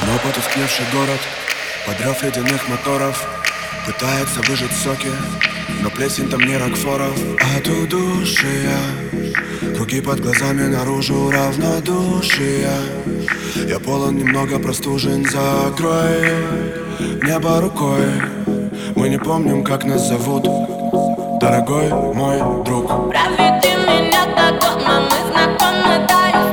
Но потускневший город, под рев ледяных моторов, пытается выжать соки, но плесень там не Рокфоров. От удушья круги под глазами, наружу равнодушие. Я полон, немного простужен, закрой небо рукой. Мы не помним, как нас зовут, дорогой мой друг. Проведи меня до дома, мы знакомы, дай